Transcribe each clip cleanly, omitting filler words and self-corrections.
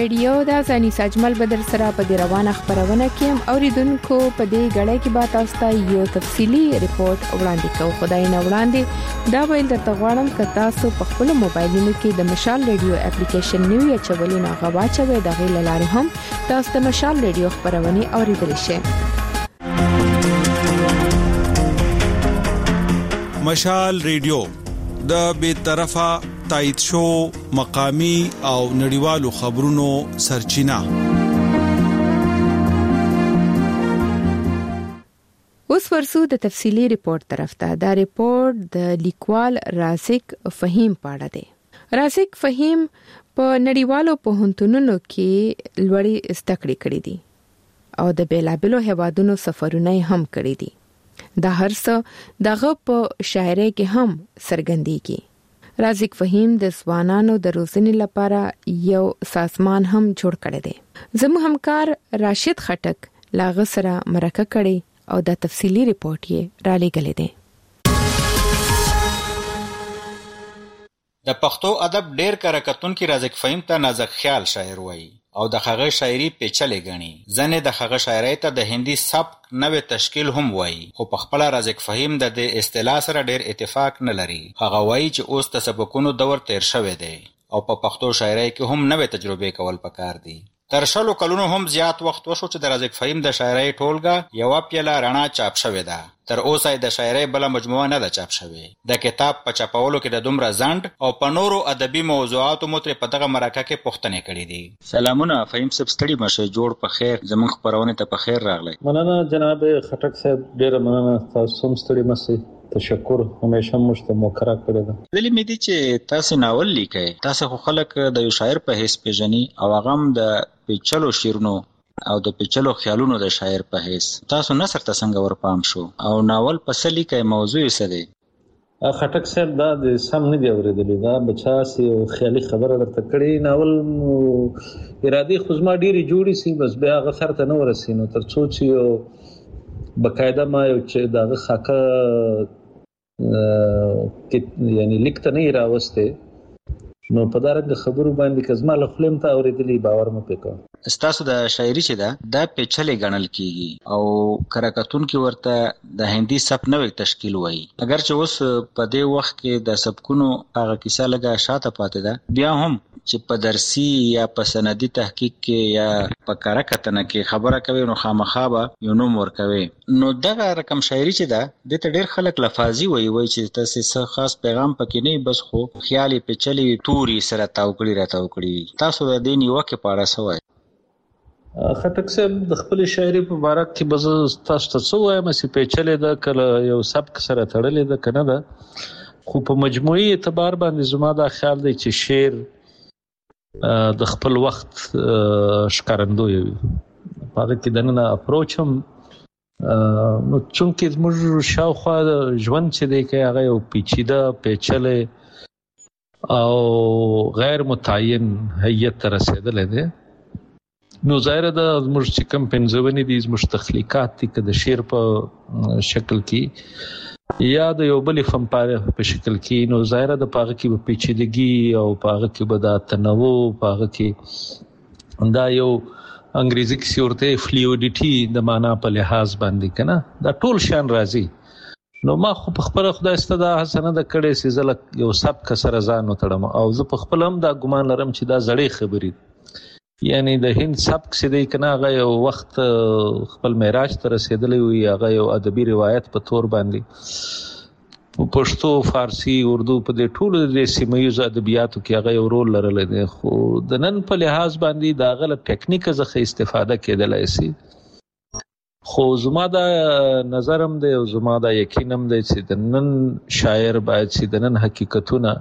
ریډیو د ځاني سجمل بدر سره په دی روانه خبرونه کې اوریدونکو په دې غړې کې به تاسو ته یو تفصيلي ریپورت وړاندې کوم. خدای نه وړاندې دا ویل درته غواړم چې تاسو په خپل موبایلونو کې د مشال ریډیو اپلیکیشن نیو یا چولې نه غواچوي د غیل لارې هم تاسو د مشال ریډیو خبرونه اوریدل شئ. مشال ریډیو د بیطرفه تایید شو مقامی او نړیوالو خبرونو سرچینه. اوس ورسو د تفصیلی ریپورت طرف ته. دا ریپورت د لیکوال رازق فهیم پاړه دی. رازق فهیم په نړیوالو پوهنتونونو کې لوړې زده کړې کړې دي او د بیلابلو هیوادونو سفرونه هم کړې دي. دا هرڅه دغه په شاعرۍ کې هم څرګندېږي. رازق فهیم د ځوانانو د روزنې لپاره یو سازمان هم جوړ کړی دی. زموږ همکار راشد خټک لاغه سره مرکه کړي او د تفصیلی ریپورت یې را لېږلی دی. د پښتو ادب ډېر کارکتونکي رازق فهیم ته نازک خیال شاعر وایي او د هغه شاعري پیچلې ګڼي. ځنې د هغه شاعرۍ ته د هندي سبک نوې تشکیل هم وایي، خو په خپل رازق فهیم د دې اصطلاح سره ډېر اتفاق نه لري. هغه وایي چې اوس د سبکونو دور تیر شوی دی او په پښتو شاعرۍ کې هم نوې تجربې کول پکار دي. تر 100 کلونو هم زیات وخت وشو چې د رازق فهیم د شاعرۍ ټولګه یو پیاله رڼا چاپ شوې ده. تر اوسه د شاعرۍ بل مجموعه نه ده چاپ شوې. د کتاب په چاپولو کې د دومره ځند او په نورو ادبي موضوعاتو متر په دغه مرکه کې پوښتنې کړې دي. سلامونه فهیم صاحب، ستړي مشه، جوړ په خیر، زموږ خبرونه ته په خیر راغلی. مننه جناب خټک صاحب، ډیره مننه. تاسو هم ستړي مشه. تشکر، همیشه مشته موکرا کړی ده. دلی مې دي چې تاسو ناول لیکئ. تاسو خو خلک د یو شاعر په حیث پیژني او هغه هم د پیچلو شعرونو او د پیچلو خیالونو د شاعر په حیث. تاسو نثر ته څنګه ورپام شو او ناول په څه لیکئ، موضوع یې څه دی؟ خټک صاحب دا د سم نه دی اورېدلی، دا بچا سي خیالي خبره درته کړې. ناول ارادي خو زما ډېرې جوړې سي، بس بیا هغه سر ته نه ورسي. نو تر څو چې یو بقاعده ما یو چې دغه خاکه یعنی لیکته نه راوسته، نو په دغه خبرو باندې که زما له خولې ته اورېدلی باور مې پې کوه. ستاسو د شاعري چې ده دا پیچلې ګڼل کېږي او کراکتونکي ورته د هندي سبک نوې تشکیل وایي. اگر چې اوس په دې وخت کې د سبکونو هغه کیسه لږه شاته پاتې ده، بیا هم چې په درسي یا په سندي تحقیق کې یا په کاره کتنه کې خبره کوي نو خامخا به یو نوم ورکوي. نو دغه رقم شاعري چې ده دې ته ډېر خلک لفاظي وایي چې تاسې څه خاص پیغام پکې نه، بس خو خیال یې پیچلې توري سره تاو کړي راتاو کړي. تاسو د دې نیوکې په اړه څه وایئ؟ خټک صاحب، د خپل شاعري په باره کې به تاسو ته څه وایم چې پیچلې ده، کله یو سبک سره تړلې ده که نه ده، خو په مجموعي اعتبار باندې زما دا خیال دی چې شعر د خپل وخت ښکارندوی وي. هغه کې دننه اپروچ هم نو چونکې زموږ شاوخوا ژوند چې دی که هغه یو پیچیده پیچلی او غیر متعین هیئت ته رسېدلی دی، نو ظاهره ده زموږ چې کوم پنځونې دي زموږ تخلیقات دي، که د شعر په شکل کې یا د یو بلې فن پارې په شکل کې، نو ظاهره ده په هغه کې به پیچیدګي او په هغه کې به دا تنوع، په هغه کې دا یو انګریزي کې ورته فلویډیټي د معنا په لحاظ باندې که نه دا ټول شان راځي. نو ما خو په خپله خدای سته دا هڅه نه ده کړې چې زه یو سبک سره ځان وتړم، او زه په خپله هم دا ګمان لرم چې دا زړې خبرې دي. یعنی د هند سبک چې دی که نه هغه یو وخت خپل معراج ته رسېدلی وي، هغه یو ادبي روایت په تور باندې پښتو، فارسی، اردو په دې ټولو د سیمه ادبیاتو کې هغه یو رول لرلی دی. خو د نن په لحاظ باندې د هغه له ټکنیکه څخه استفاده کېدلی سي. خو زما دا نظر هم دی او زما دا یقین هم دی چې د نن شاعر باید چې د نن حقیقتونه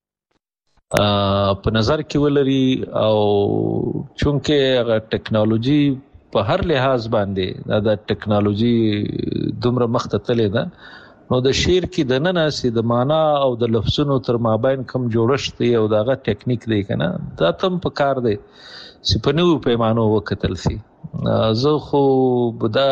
په نظر کې ولري، او چونکه هغه ټکنالوژي په هر لحاظ باندې دا ټکنالوژي دومره مخته تللی ده، نو د شعر کې د نن سي د معنا او د لفظونو تر مابین کم جوړښت دی او دغه ټکنیک دی که نه، دا تم په کار دی چې په نوو پیمانو وکتل سي. زه خو بدا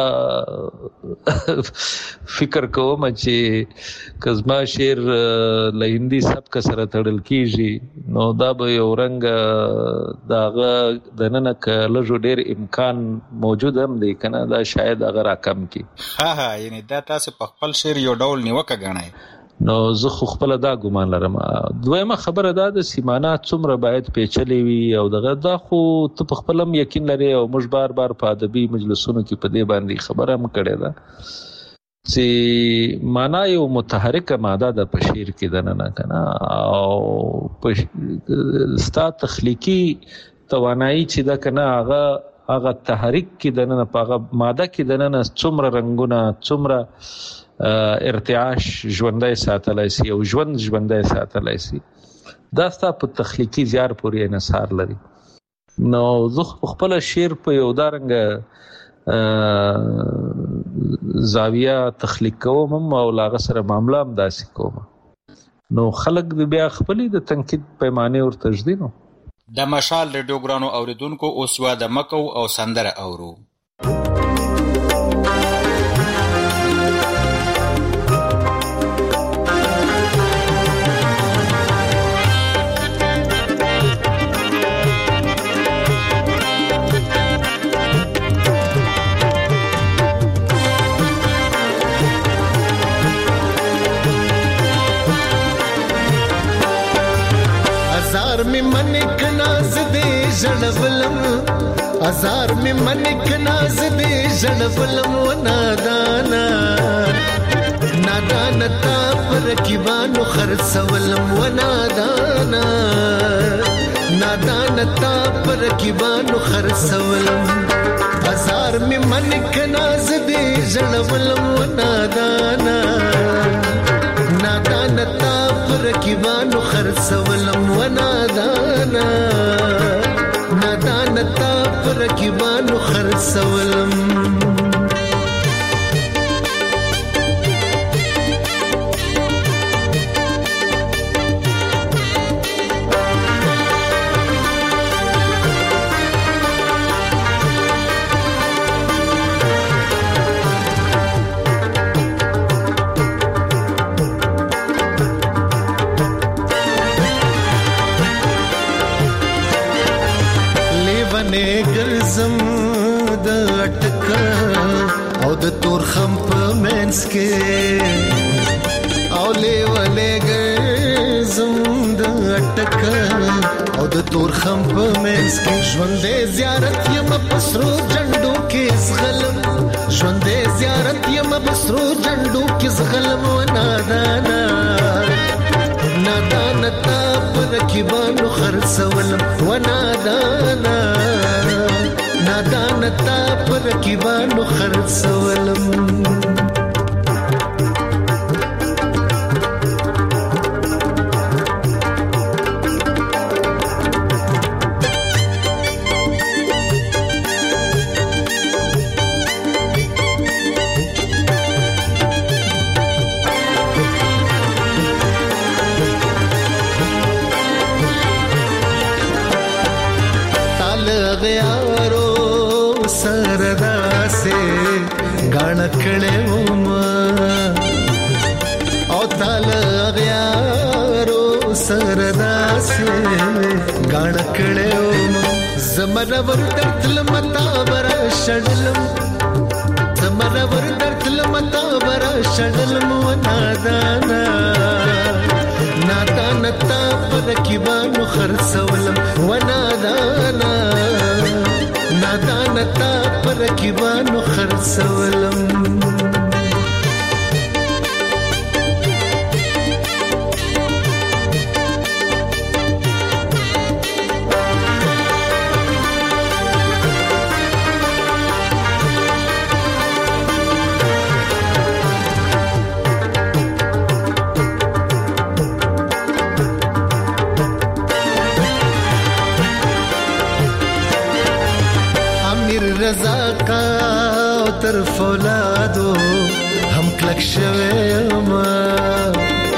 فکر کوم چې کزما شعر له هندي سبک سره تړل کیږي نو دا به یو رنګ داغه د نن کله ډیر امکان موجود هم دی کنه دا شاید هغه راکم کی ها یعنی دا تاسو په خپل شعر یو ډول نیوکه غنئ نو زه خو خپل دا ګمان لرم. دویمه خبره دا د سیمانات څومره باید پیچلې وي او دغه دا خو ته په خپل هم یقین لري او موږ بار بار په ادبي مجلسونو کې په دې باندې خبره هم کړې ده چې معنا یو متحرکه ماده د په شعر کې ده نه کنه او په ستا تخلیقي توانایي چې دا کنه هغه تحریک کې د نه په ماده کې د نه څومره رنگونه څومره ارتعاش ژوندۍ ساتلای شي او ژوندۍ ساتلای شي دا ستا په تخلیقي زیار پورې انحصار لري. نو زه خپل شعر په یو دارنګ زاویه تخلیق کوم او لاغه سره معاملې هم داسې کوم نو خلک بیا خپلې د تنقید پیمانه ور تجدیدو. د مشال ریډیو ګرانو اوریدونکو اوس وا د مکو او سندره اورو. ازار می منک ناز دے جڑولم و نادانا نادانا تا پر کیبانو خرسولم و نادانا نادانا تا پر کیبانو خرسولم ازار می منک ناز دے جڑولم و نادانا نادانا تا پر کیبانو خرسولم و نادانا نادان تا پر رکیبانو خرڅولم تورخم په منس کې او لیوالې ګرځم د اټک او د تورخم په منس کې ژوندې زیارت یم پسرو جنډو کې زغلم ژوندې زیارت یم پسرو جنډو کې زغلم و نادانا نادانا تا پر کیبانو خرڅولم و نادانا نادان تا پر کیبانو خرڅولم کړه وما او تعالی غیارو سردا سه غاڼ کړه وما زمره ور درتل متا بر شډلم زمره ور درتل متا بر شډلم و نادانا نادانا تا پر کیبانو خرڅولم و نادانا نادانا تا پر کیبانو خرڅولم تر فولادو هم کلک شوه ما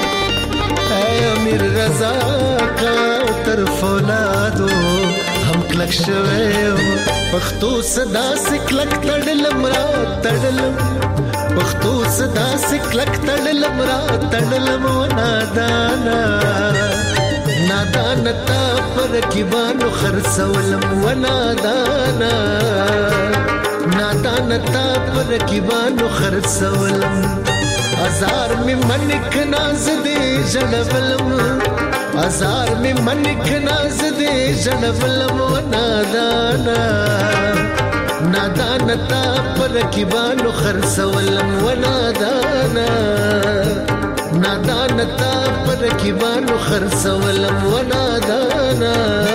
اے امیر رضا کا تر فولادو هم کلک شویو پښتو صدا سکلک تړلم را تړلم پښتو صدا سکلک تړلم را تړلم نادانا نادانا تا پر کیبانو خرڅولم و نادانا نادانا تا پر کیبانو خرڅولم ازار می منک ناز دې جړولم ازار می منک ناز دې جړولم و نادانا نادانا تا پر کیبانو خرڅولم و نادانا نادانا تا پر کیبانو خرڅولم و نادانا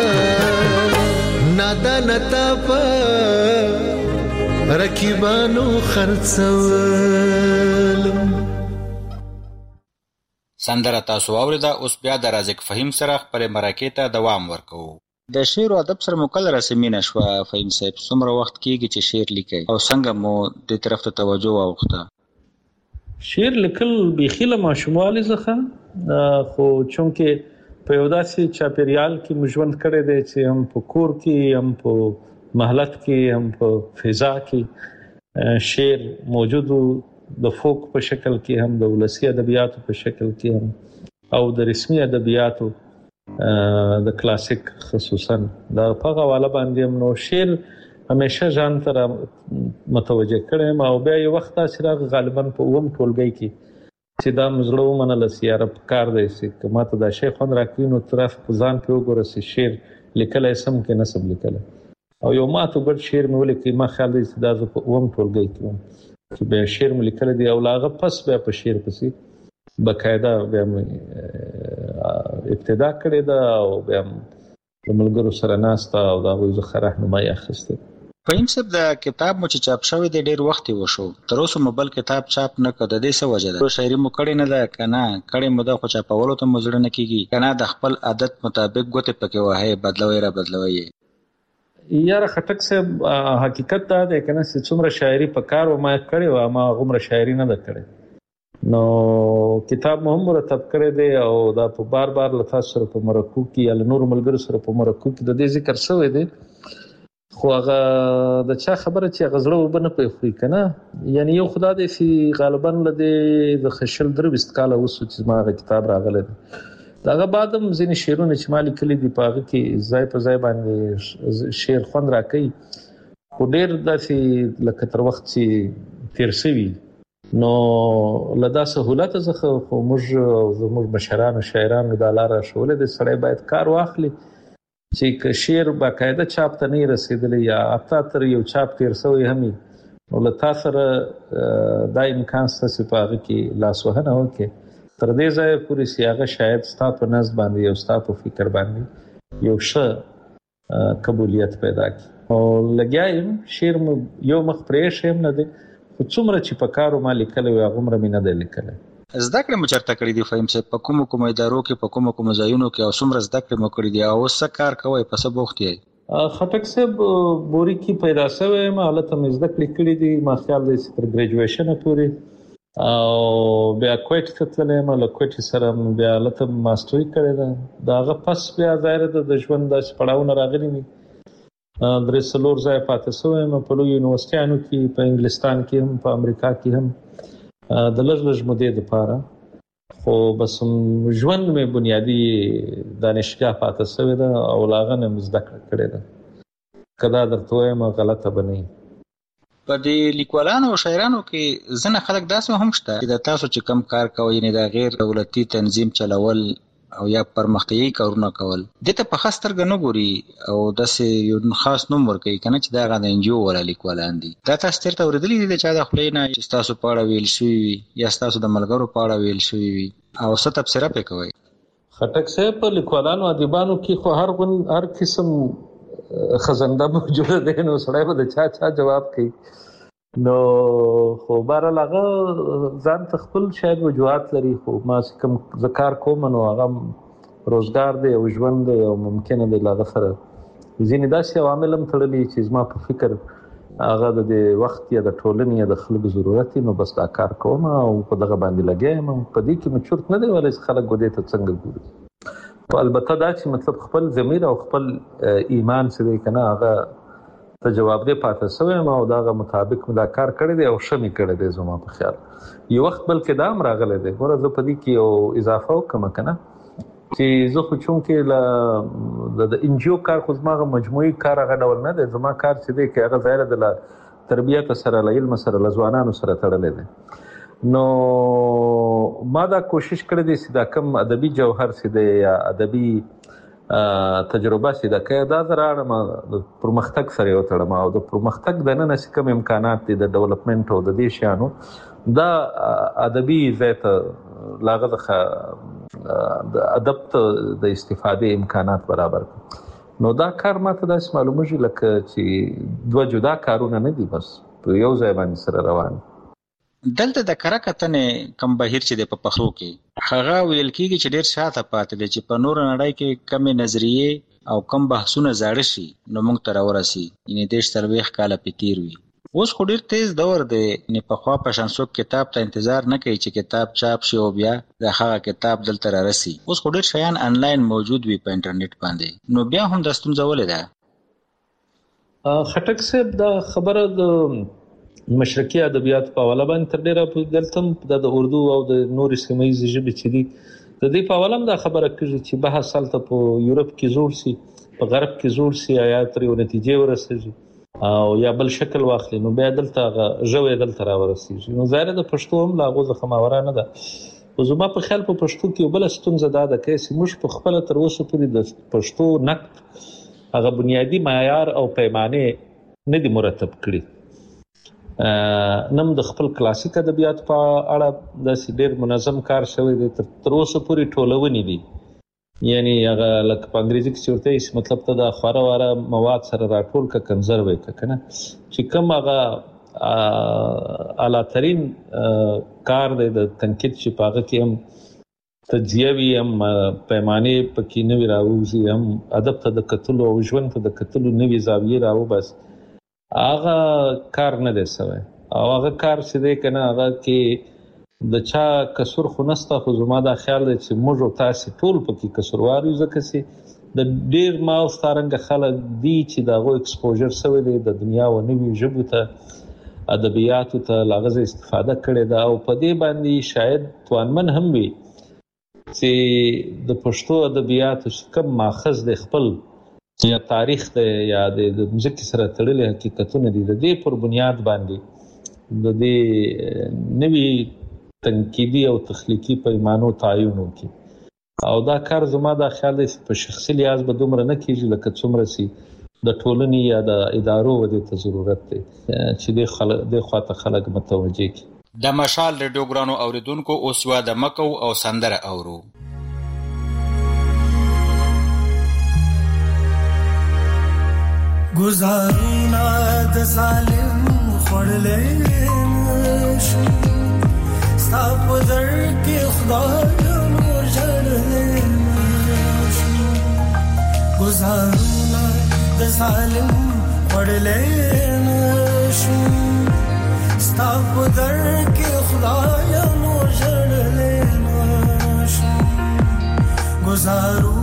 نادانا تا پر کیبانو خرڅولم. سندره تاسو واوریده. اوس بیا د رازق فهیم سره خپل مرکې ته دوام ورکوو. د شعر او ادب سره مو کله رسمینه شوه فهیم صاحب؟ څومره وخت کېږي چې شعر لیکئ او څنګه مو دې طرف ته توجه واوښته؟ شعر لیکل بیخي له ماشوموالي څخه، خو چونکې په یو داسې چاپېریال کې مو ژوند کړی دی چې هم په کور کې، هم په محلت کې، هم په فضا کې شعر موجود و، د فوک په شکل کې هم، د ولسي ادبیاتو په شکل کې هم، او د رسمي ادبیاتو د کلاسیک خصوصا دا په هغه حواله باندې هم نو شعر همیشه ځان ته متوجه کړی یم. او بیا یو وخت داسې راغی غالبا په اووم ټولګي کې چې دا مې زړه ومنله چې یاره پکار دی چې که ما ته دا شی خوند راکوي نو طرف په ځان پرې وګوره چې شعر لیکلی سم که نسم لیکلی. او یو ماتو ګډ شعر مې ولیکئ. ما خیال دی چې دا زه په اووم ټولګي کې وم چې بیا شعر مې لیکلی دی، او له هغه پس بیا په شعر پسې بقاعده بیا مې ابتدا کړې ده او بیا د ملګرو سره ناسته او د هغوی څخه راهنمایي اخیستې. فهیم صاحب، د کتاب مو چې چاپ شوی دی ډېر وخت یې وشو، تر اوسه مو بل کتاب چاپ نه کړ، د دې څه وجه ده؟ شاعري مو کړې نه ده که نه؟ کړې مو ده خو چاپولو ته مو زړه نه کېږي که نه د خپل عادت مطابق ګوتې پکې وهئ، بدلوئ را بدلوئ یې؟ یاره خټک صاحب، حقیقت دا دی که نه چې څومره شاعري په کار و ما کړې وه، ما هغومره شاعري نه ده کړې. نو کتاب مو هم مرتب کړی دی او دا په بار بار له تاسو سره په مرکو کې یا له نورو ملګرو سره په مرکو کې د دې ذکر شوی دی، خو هغه د چا خبره چې هغه زړه اوبه نه پرېښوي که نه. یعنې یو خو دا دی چې غالبا له دې د 23 کاله وسو چې زما هغه کتاب راغلی دی. د هغه بعد هم ځینې شعرونه چې ما لیکلي دي په هغه کې ځای په ځای باندې شعر خوند راکوي، خو ډېر داسې لکه تر وخت چې تېر شوي نو له دا سهولته څخه خو موږ او زموږ مشرانو شاعرانو دا لاره ښولې ده. سړی باید کار واخلي چې که شعر باقاعده چاپ ته نه رسېدلی یا حتی تر یو چاپ تېر شوی هم وي نو له تا سره دا امکان شته چې په هغه کې لاسوهنه وکړې تر دې ځایه پورې چې هغه شاید ستا په نظم باندې او ستا په فکر باندې یو ښه قبولیت پیدا کړي. او لګیا یم شعر مو یو مخ پرېښی هم نه دی، خو څومره چې په کارو ما لیکلی وي هغومره مې نه دی لیکلی. زده کړې مو چېرته کړي دي فهیم صاحب؟ په کومو ادارو کې، په کومو ځایونو کې، او څومره زده کړې مو کړي دي او اوس څه کار کوئ، په څه بوخت یې؟ خټک صاحب بوري کې پیدا شوی یم، هلته مې زده کړې کړي دي ما خیال دی چې تر ګریجویشنه پورې، او بیا کویټ ته تللی یم، له کویټ سره بیا هلته ماسټري کړې ده. د هغه پس بیا ظاهره ده د ژوند داسې پړاوونه راغلي دي، 3-4 ځایه پاتې شوی یم په لویو یونیورسټیانو کې، په انګلستان کې هم، په امریکا کې هم د لږ مودې دپاره، خو بس ژوند مې بنیادي دانشګاه پاتې شوې ده او له هغه نه مې زده کړه کړې ده. که دا درته ووایم غلطه به نه وي. په دې لیکوالانو او شاعرانو کې ځینې خلک داسې هم شته چې د تاسو چې کم کار کوئ، یعنې د غیر دولتي تنظیم چلول او یا پرمختیایي کارونه کول، دې ته په ښه سترګه نه ګوري او داسې یو خاص نوم ورکوي که نه چې دا هغه د NGO والا لیکوالان دي. دا تاسو چېرته اورېدلي دي د چا د خولې نه چې ستاسو په اړه ویل شوي وي یا ستاسو د ملګرو په اړه ویل شوي وي او څه تبصره پرې کوئ؟ خټک صاحب، په لیکوالانو ادیبانو کې خو هر قسم خزنده موجوده دی، نو سړی به د چا جواب کوي. نو خو بهرحال هغه ځان ته خپل شاید وجوهات لري، خو ما چې کوم زه کار کوم نو هغه روزګار دی او ژوند دی او ممکنه دی له هغه سره ځینې داسې عوامل هم تړلي چې زما په فکر هغه د وخت یا د ټولنې یا د خلکو ضرورت نو بس دا کار کوم او په دغه باندې لګیا یم. په دې کې مې چورت نه دی ولی چې خلک ګودې ته څنګه ګوري. البته دا چې مطلب خپل ضمیر او خپل ایمان سره کنه هغه ته جواب دی پاتې سوی ما او داغه مطابق دا کار کړی دی او شمی کړی دی زما په خیال یو وخت بلکې دا هم راغلی دی ګوره زه په دې کې یو اضافه وکړم کنه چې زه خو چونکې د انجیو کار خو زما مجموعي کار هغه ډول نه دی زما کار چې دی کې هغه ظاهره د تربیت سره له علم سره له ځوانانو سره تړلی دی نو ما دا کوشش کړی دی چې دا کم ادبي جوهر چې دی یا ادبي تجربه چې دا کې دا زراړم د پرمختګ سره یو تړم او د پرمختګ د نن څخه کم امکانات دي د ډیولپمنٹ او د دې شانو دا ادبي ذات لاغه د ادب د استفادې امکانات برابر نو دا کار ماته داس معلومه لکه چې دوه جدا کارونه نه دي بس په یو ځای باندې سره روان دلته د کره کتنې کم بهیر چې د پخلو کې هغه ویل کېږي چې ډېر شاته پاتې دي چې په نور نړۍ کې کمې نظریې او کم بحثونه زاړه شي نو موږ ته راورسي یعنې 30-40 کاله پې تېر وي اوس خو ډېر تیز دور دی یعنې پخوا په شان څوک کتاب ته انتظار نه کوي چې کتاب چاپ شي او بیا د هغه کتاب دلته رارسي اوس خو ډېر شیان آنلاین موجود وي په انټرنیټ باندې نو بیا هم دا ستونزه ولې ده خټک صاحب دا خبره د مشرقي ادبیات په حواله باندې تر ډیره دلته د اردو او د نورې سیمه ییزې ژبې چې دي د دې په حواله دا خبره کېږي چې بحث هلته په یورپ کې جوړ شي په غرب کې جوړ شي یا تر یو نتیجې ورسېږي او یا بل شکل واخلي نو بیا دلته ژوی دلته راورسېږي نو ظاهره د پښتو هم له هغو څخه ماوره نه ده خو زما په خیال په پښتو کې یو بله ستونزه دا ده چې موږ په خپله تر اوسه پورې د پښتو نقد هغه بنیادي معیار او پیمانې نه دي مرتب کړي نم د خپل کلاسیک ادبیات په اړه داسې ډېر منظم کار شوی دی تر اوسه پورې ټولونې دي یعنی هغه لکه په انګریزي کې چې ورته یې مطلب ته د خواره واره مواد سره راټول که کنزرو یې که که نه چې کوم هغه اعلیترین کار دی د تنقید چې په هغه کې هم تجزیه وي هم پیمانې پکې نوي راوځي هم ادب ته د کتلو او ژوند ته د کتلو نوي زاویې راوباسي هغه کار نه دی سوی او هغه کار چې دی که نه هغه کې د چا کسور خو نسته خو زما دا خیال دی چې موږ او تاسې ټول پکې کسوروار یو ځکه چې د ډېر ما او ستا رنګه خلک دي چې د هغو ایکسپوژر سوی دی د دنیا و نویو ژبو ته ادبیاتو ته له هغه استفاده کړې ده او په دې باندې شاید توانمن هم وي چې د پښتو ادبیاتو چې کوم ماخذ دی خپل یا تاریخ دی یا د مځکې سره تړلي حقیقتونه دي د دې پر بنیاد باندې د دې نوي تنقیدي او تخلیقي پیمانو تعین وکړي او دا کار زما دا خیال دی په شخصي لحاظ به دومره نه کېږي لکه څومره چې د ټولنې یا د ادارو دې ته ضرورت دی چې دې خواته خلک متوجه کړي د مشال ریډیو ګرانو اوریدونکو اوس واده مکو او سندره اورو گزارونا د ظالم خوړلې نشم ستا په در کې خدای نور جړلې نشم گزارونا د ظالم خوړلې نشم ستا په در کې خدای نور جړلې نشم گزارو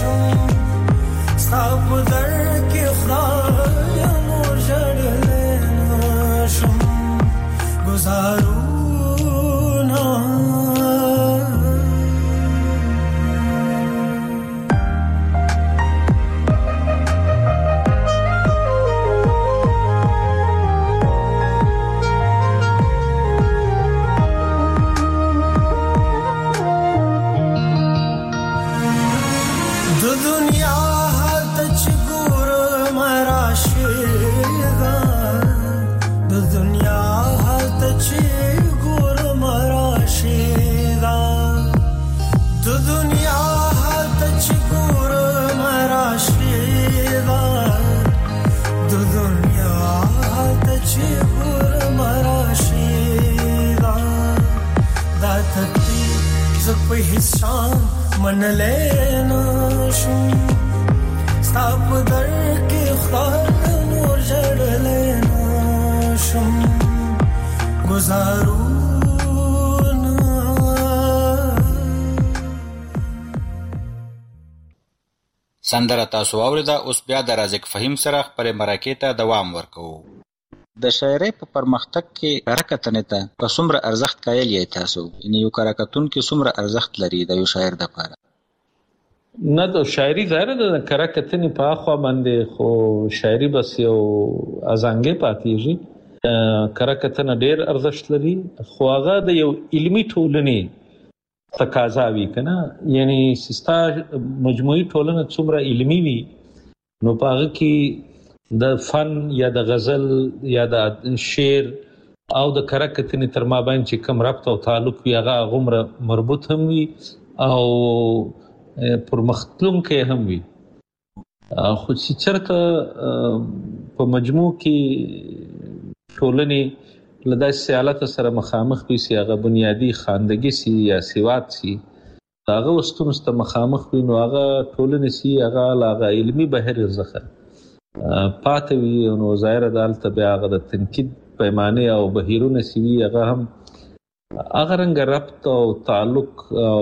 شم ستاپ در کې خدای نور جړل نشم گزارونا من لینا شم ستاپ در کې خدای نور جړ لینا شم گزارونا. سندره تاسو اوریده، اوس بیا د رازق فهیم سره خپل مرکې ته دوام ورکوو. د شاعرۍ په پرمختګ کې کارکتنې ته په څومره ارزښت قایل یې تاسو؟ یعنې یو کارکتونکي څومره ارزښت لري د یو شاعر دپاره؟ نه، د شاعري ظاهره د کارکتنې په اخوا باندې خو شاعري بس یو ازانګې پاتېږي. کارکتنه ډېر ارزښت لري، خو هغه د یو علمي ټولنې تقاضا وي که نه. یعنې ستا مجموعي ټولنه څومره علمي وي نو په هغه کې د فن یا د غزل یا د شعر او د کارکتنې تر مابین چې کوم ربط او تعلق وي هغه هغومره مربوط هم وي او پرمختلونکی هم وي. خو چې چېرته په مجموع کې ټولنې له داسې حالت سره مخامخ وي چې هغه بنیادي خواندګي سي یا سواد سي، هغه ستونزو ته مخامخ وي، نو هغه ټولنې سي هغه له هغه علمي بهیر څخه پاتې وي. نو ظاهره ده هلته بیا هغه د تنقید پیمانې او بهیرونه چې وي هغه هم هغه رنګه ربط او تعلق او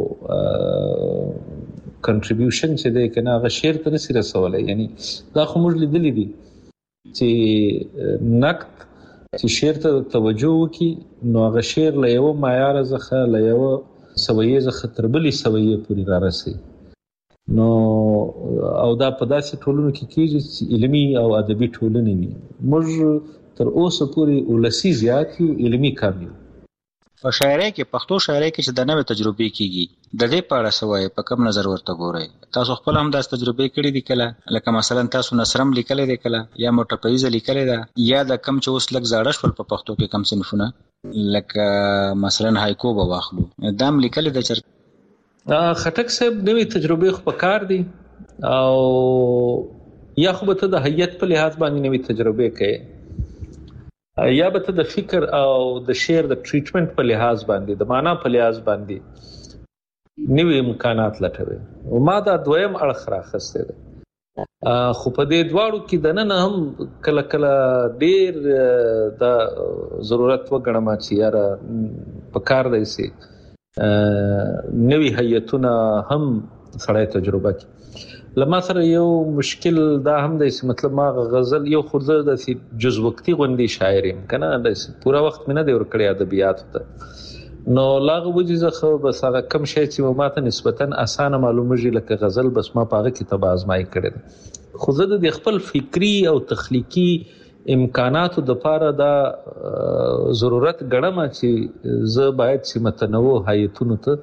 کنټریبیوشن چې دی که نه هغه شعر ته نسي رسولی. یعنې دا خو موږ لیدلي دي چې نقد چې شعر ته توجه وکړي نو هغه شعر له یوه معیاره څخه له یوه سویې څخه تر بلې سویې پورې رارسوي. نو او دا په داسې ټولنو کې کېږي چې علمي او ادبي ټولنې وي. موږ تر اوسه پورې ولسي زیات یو، علمي کم یو. په شاعرۍ کې، پښتو شاعرۍ کې چې د نوې تجربې کېږي د دې په اړه څه وایي؟ په کوم نظر ورته ګورئ؟ تاسو خپل هم داسې تجربې کړي دي کله؟ لکه مثلا تاسو نثرم لیکلی دی کله، یا موټپیزه لیکلې ده، یا د کم چې اوس لږ زاړه شول په پښتو کې کم صنفونه لکه مثلا هایکو به واخلو، دا هم لیکلې ده چېرته؟ خټک صاحب نوې تجربې خو په کار دي، او یا خو به ته د هیئت په لحاظ باندې نوې تجربې کوې، یا به ته د فکر او د شعر د ټریټمنټ په لحاظ باندې، د معنا په لحاظ باندې نوې امکانات لټوي. او ما دا دویم اړخ راخستی دی. خو په دې دواړو کې دننه هم کله کله ډېر د ضرورت وګڼم چې یاره په کار دی چې نوې هیئتونه هم سړی تجربه کړي. له ما سره یو مشکل دا هم دی چې مطلب ما غزل یو خورده داسې جز وقتي غوندې شاعر یم که نه، داسې پوره وخت مې نه دی ورکړی ادبیاتو ته. نو له هغه وجې څخه بس هغه کم شی چې ما ته نسبتا اسانه معلومېږي لکه غزل، بس ما په هغه کې تبه ازمایي کړې ده. خو زه د خپل فکري او تخلیقي امکاناتو دپاره دا ضرورت ګڼم چې زه باید چې متنوع هیئتونو ته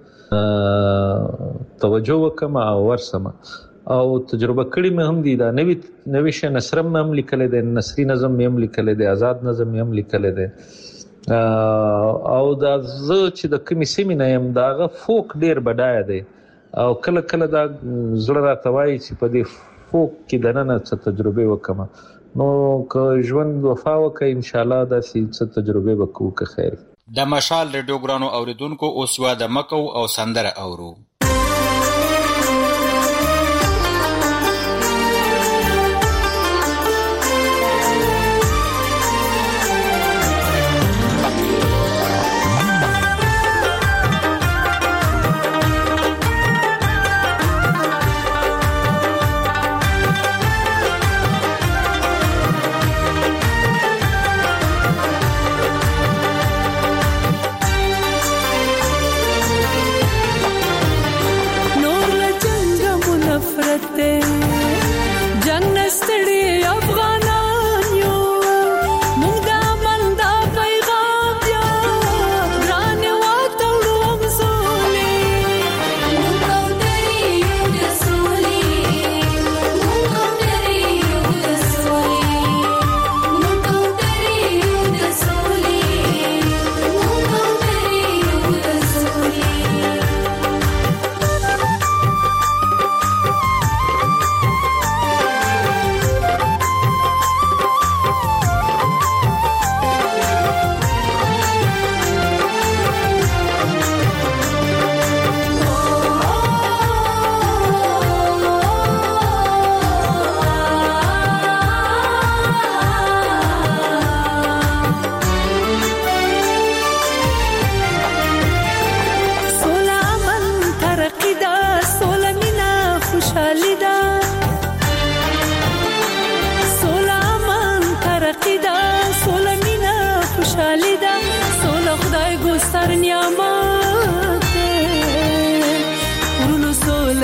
توجه وکړم او ورسم. او تجربه کړي مې هم دي. دا نوې شی نثرم مې هم لیکلی دی، نثري نظم مې هم لیکلی دی، آزاد نظم مې هم لیکلی دی. او دا زه چې د کومې سیمې نه یم د هغه فوک ډېر بډایه دی، او کله کله دا زړه راته وایي چې په دې فوک کې دننه څه تجربې وکړم. نو که ژوند وفا وکړي انشاءالله داسې څه تجربې به کوو که خیر. د مشال ریډیو ګرانو اوریدونکو اوس واده مکو او سندره اورو.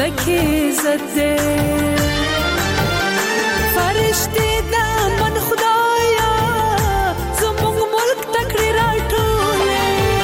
زړه عزت دے فرشتے دا من خدایا زمونږ ملک تکړه راټولې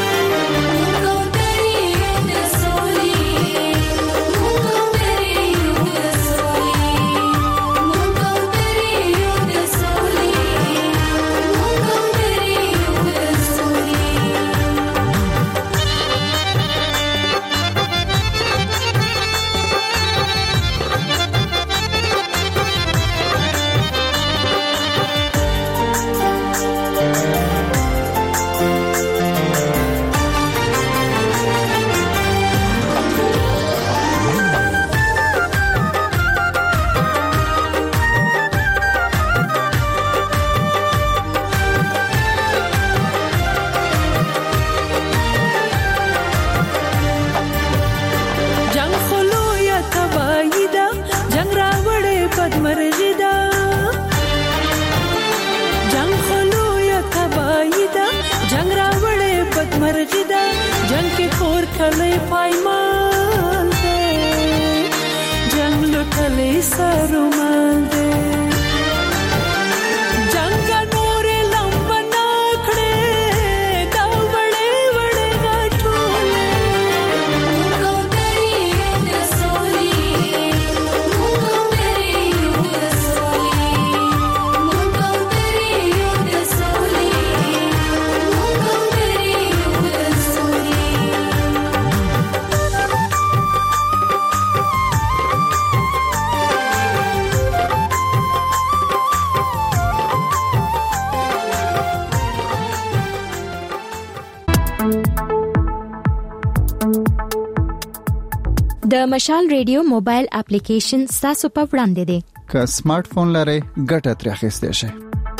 د مشال ریډیو موبایل اپلیکیشن تاسو په وړاندې دی که سمارټ فون لرئ ګټه ترې اخیستئ شئ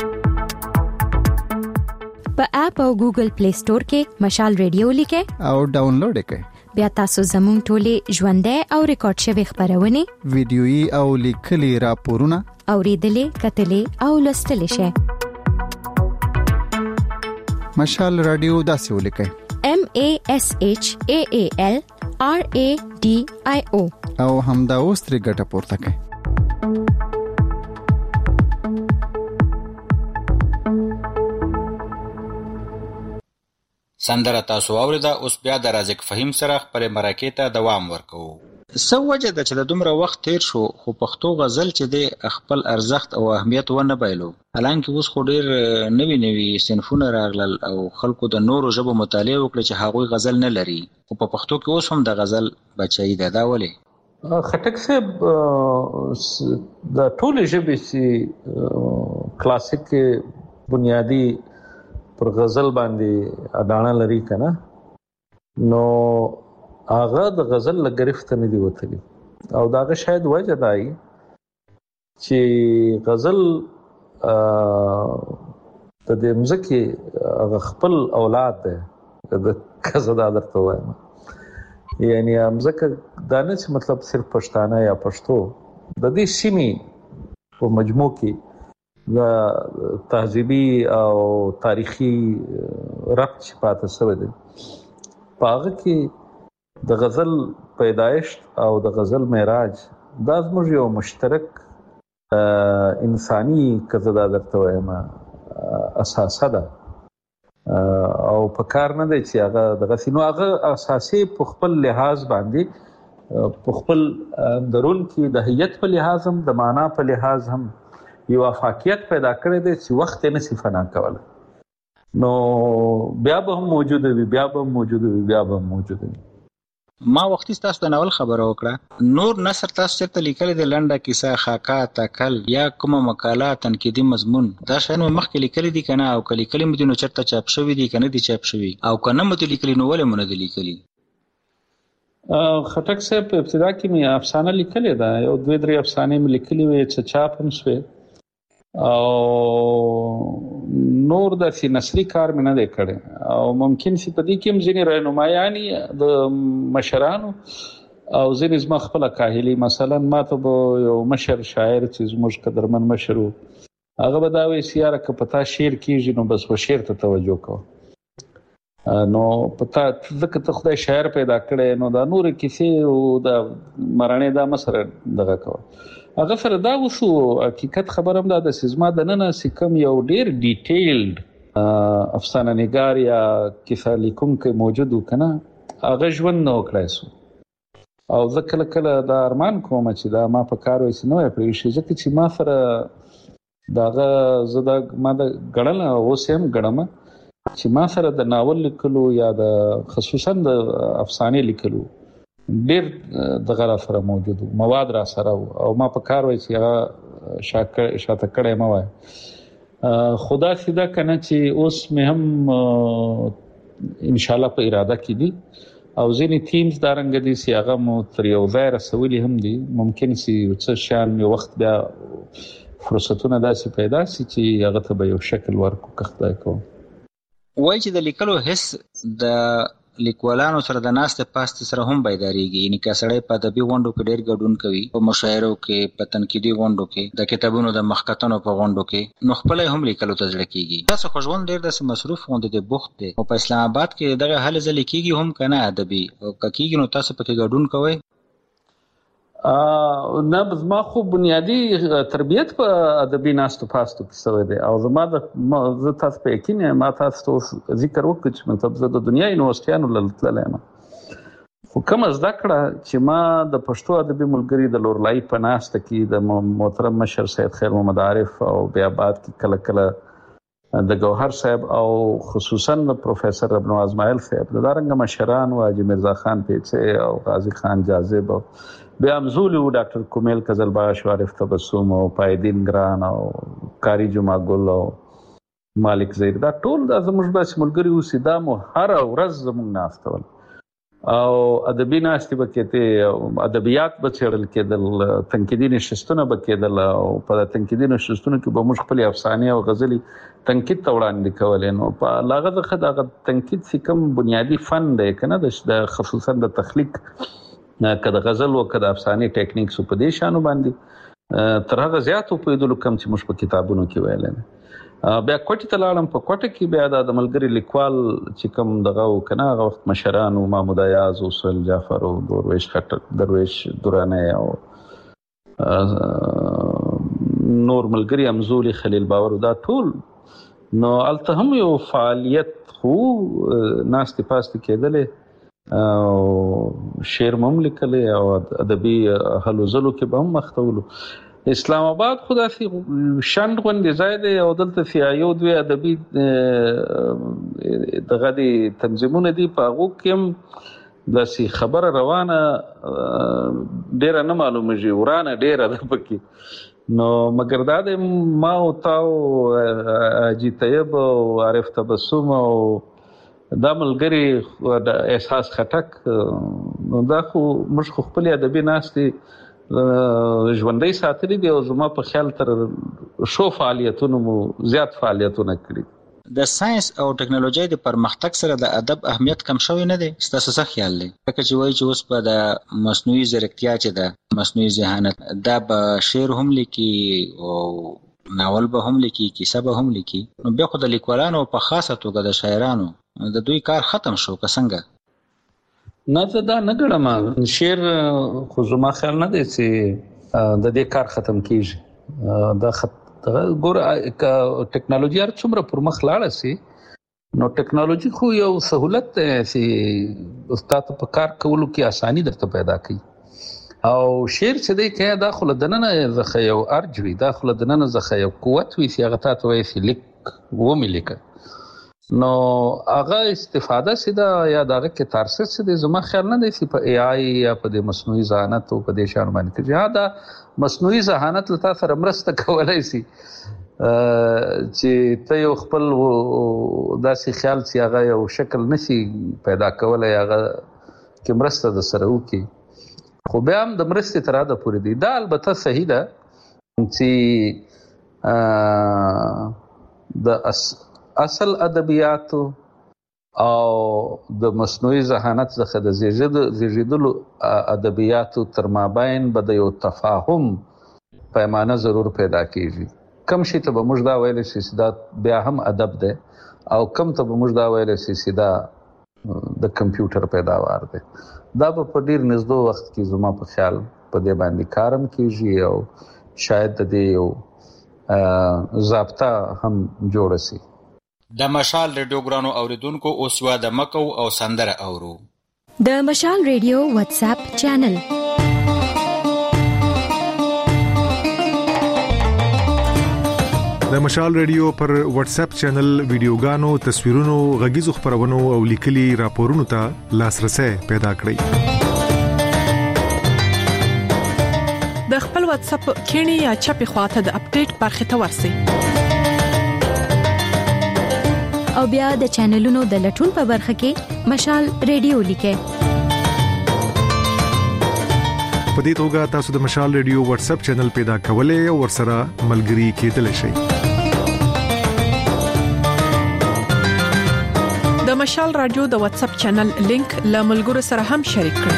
په اپ او ګوګل پلی سٹور کې مشال ریډیو لیکئ او ډاونلوډ کړئ بیا تاسو زموږ ټولې ژوندۍ او ریکارډ شوی خبرونه ویډیويي او لیکلي راپورونه اوریدلې کتلې او لوستلې شئ مشال رادیو داسې ولیکئ MASHAALRADIO او همدا اوس ترې ګټه پورته کړئ سندره تاسو اوریده اوس بیا د رازق فهیم سره خپل مرکه ته دوام ورکوو سو وجه د چې د دومره وخت تیر شو خو پښتو غزل چې د خپل ارزښت او اهمیت ونه بایلو حالانکه اوس خو ډیر نوی صنفونه راغلل او خلکو د نورو ژبو مطالعه وکړي چې هغوی غزل نه لري او په پښتو کې اوس هم د غزل بچی ده دا ولې خټک صاحب د ټول ژبې سي کلاسیک بنیادی پر غزل باندې اډانه لري کنه نو هغه د غزل لګرفت نه دی وتلی او داغه شاید وجه دای چې غزل د دې مزکی خپل اولاد ده د کزدا درته وایم یعنی مزکه دانه چې مطلب صرف پښتانه یا پښتو د دې سیمې په مجموع کې د تهذیبي او تاریخي ربط چې پاتې شوی دی پاغه کې د غزل پیدایش او د غزل معراج دا زموږ یو مشترک انساني کزدا درته وایم اساسه ده او په کار نه دی چې هغه دغه سينو هغه اساسي په خپل لحاظ باندې په خپل درون کې د هیئت په لحاظ هم د معنا په لحاظ هم یو افاقیت پیدا کړی دی چې وخت نه سی فنا کوله نو بیا به هم موجود وي ما وختي تاسو د ناول خبره وکړه نور نثر تاسو چرته لیکل د لنډه کیسه خاکا تکل یا کومه مقاله تنقیدي مضمون دا شنو مخکې لیکل دي کنه او کلی کلمې د نو چرته چاپ شوی دي کنه دي چاپ شوی او کنه مو د لیکل نو ولې مونږ د لیکلي خټک صاحب په ابتدا کې مې افسانه لیکلې ده یو دوه درې افسانې مې لیکلې وې چې چاپ هم شوې او نور د نثري کار مې نه دی کړی او ممکن چې په دې کې هم ځینې راهنمایاني د مشرانو او ځینې زما خپل کاهلي مثلا ما ته به یو مشر شاعر چې زموږ قدرمن مشر و هغه به دا وایي چې یاره که په تا شعر کېږي نو بس و شعر ته توجه کوه نو پتا ځکه ته خدای شاعر پیدا کړي نو دا نور کیسې او دا مرانه دا مسره دغه کوي هغه سره دا وشو حقیقت خبرم دا د سیزما د نن سکم یو ډیر ډیټیلډ افسانه نگار یا کیسه لیکونکو موجود کنه هغه ژوند نو کړای سو او ځکه کله دا ارمان کوم چې دا ما په کار وې نو پرې شي ځکه چې ما سره داغه زدا ما د غړل او سیم غړم چې ما سره د ناول لیکلو یا د خصوصا د افسانه لیکلو ډېر د غره سره موجود مواد را سره او ما په کار وای چې هغه شاته کړه ما وای خدا سیدا کنه چې اوس مې هم ان شاء الله په اراده کې دي او ځینې ټیمز دارنګ دي چې هغه مو تر یو ځای رسولي هم دي ممکن چې څه شان یو وخت بیا فرصتونه داسې پیدا شي چې هغه ته به یو شکل ورکو کخته کوم وای چې د لیکلو حس د لیکوالانو سره د ناستې پاستې سره هم بیداریږي یعنی که سړی په ادبي غونډو کې ډېر ګډون کوي په مشاعرو کې په تنقیدي غونډو کې د کتابونو د مخکتنو په غونډو کې نو خپل هم لیکلو ته ځل کېږي تاسو خو ژوند ډېر د مصروف غونډې د بوخت دی او په اسلام آباد کې دغه حل ځل کېږي هم کنه ادبي او کېږي نو تاسو پکې ګډون کوئ نه زما خو بنیادی تربیت په ادبي ناستو پاستو کې سوی دی او زما زه تاسو په یقین ما تاسو ذکر وکړ چې مطلب زه د دنیا یونیورسيټیانو لتللی یم خو کوم زده کړه چې ما د پښتو ادبي ملګري د لورلای په ناسته کې د محترم مشر سید خیر محمد عارف او بیا بعد کې کله کله د گوهر صاحب او خصوصا د پروفیسور ابن ازمایل صاحب د دارنګ مشران او حاجی مرزا خان پیڅه او غازی خان جاذب او بیا امزول او ډاکټر کومیل قزلباش عارف تبسم او پایدین ګران او کاری جمعه ګل او مالک زید دا ټول د زموږ بس ملګری اوسې دا مو هر ورځ زموږ ناستول او ادبي ناستې بکته ادبیات بچړل کېدل تنقیدي نشستونه بکېدل او په تنقیدي نشستونو کې به موږ خپل افسانه او غزلي تنقید ته وړاندې کولې نو په لاغه ځخه د تنقید سکم بنیادی فن دی کنه د خصوصا د تخلیق کله غزل او کله افسانه ټیکنیکس په دې شانو باندې تر هغه زیاتو په دلو کم چې موږ په کتابونو کې ویل نه بیا کوټی ته لاړم په کوټه کې بیا د ملګری لیکوال چې کوم دغه کنه هغه وخت مشران او محمود ایاز او سهیل جعفر او درویش خټک درویش دورانه او نور ملګری امزولي خلیل باور دا ټول نو الته هم یو فعالیت خو ناستې پاستې کېدلې او شعر مملکه او ادبي حلو زلو کې به هم مختولو اسلام آباد خدا سي شند غونډې ځای دی او دلته سیایو دوی ادبي دغه دي تنظیمونه دي په هغو کې هم داسې خبره روانه ډېره نه معلومېږي ورانه ډېره ده پکې نو مګر دا د ما او تاو حاجي طیب او عارف تبسم او دا ملګری د احساس خټک نو دا خو موږ خپل ادبي ناستې ژوندۍ ساتلي دي او زما په خیال تر شو فعالیتونو مو زیات فعالیتونه کړي د ساينس او ټکنالوژي د پرمختګ سره د ادب اهمیت کم شوی نه دی ستاسو څه خیال دی لکه چې وایي چې اوس په د مصنوعي ځیرکتیا چې د مصنوعي ذهانت دا به شعر هم لیکي او ناول به هم لیکي کیسه به هم لیکي نو بیا خو د لیکوالانو په خاصه توګه د شاعرانو د دوی کار ختم شو که څنګه نه ته دا نه ګڼم شعر خو زما خیال نه دی چې د دې کار ختم کیږي دا ګور ټکنالوژي هر څومره پر مخ لاړه سي نو ټکنالوژي خو یو سہولت دی چې استاد په کار کولو کې اساني درته پیدا کوي او شعر چې دی کې دا خو لدننه زخه یو ارجوي دا خو لدننه زخه یو قوت وي چې هغه ته وایي چې لیک و ملک نو هغه استفاده سیده یا دغه کې ترسه سیده زما خیال نه دی چې په ای آی یا په د مصنوعي ذهانت او په دې شان باندې کې دا مصنوعي ذهانت له تاسو سره مرسته کولای شي چې ته یو خپل داسې خیال چې هغه یو شکل نشي پیدا کولای هغه کې مرسته د سره وکي خو بیا هم د مرستې تر اده پورې دی دا البته صحیح ده چې د اصل ادبیات او د مصنوعي ذهانت څخه د زیږیدلو ادبیات تر مابین به د یو تفاهم پیمانه ضرور پیدا کیږي کم شي ته به موږ دا ویل شي چې دا بیا هم ادب ده او کم ته به موږ دا ویل شي چې دا د کمپیوټر پیداوار دی. دا په ډیر نږدې وخت کې زما په خیال په دې باندې کارم کیږي او شاید د دې یو ضابطه هم جوړ شي. د مشال ریډیو ګرانو اوریدونکو اوس یو د مکو او سندره اورو. د مشال ریډیو واتس اپ چینل. د مشال ریډیو پر واتس اپ چینل ویډیوګانو، تصویرونو، غږیزو خبرونو او لیکلي راپورونو ته لاسرسي پیدا کړئ. د خپل واتس اپ کینی یا چپی خواته د اپډیټ برخه ته ورسئ. او بیا د چینلونو د لټون په برخه کې مشال ریډیو لیکئ. په دې توګه تاسو د مشال ریډیو واتس اپ چینل پیدا کولای او ورسره ملګري کېدلی شئ. د مشال رادیو د واتس اپ چینل لینک له ملګرو سره هم شریک کړئ.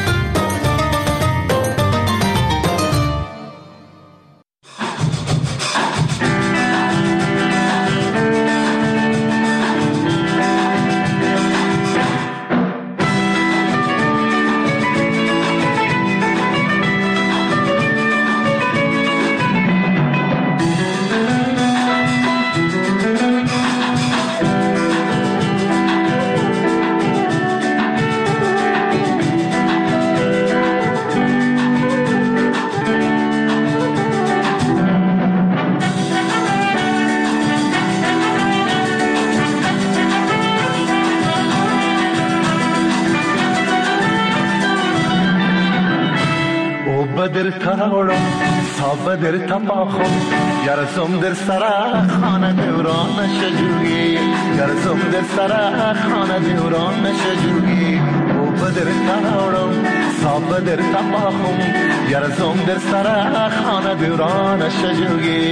بدر تراوڑم صاحب بدر تپاخم یارزم در سرا خانه دوران شجوگی یارزم در سرا خانه دوران شجوگی او بدر تراوڑم صاحب بدر تپاخم یارزم در سرا خانه دوران شجوگی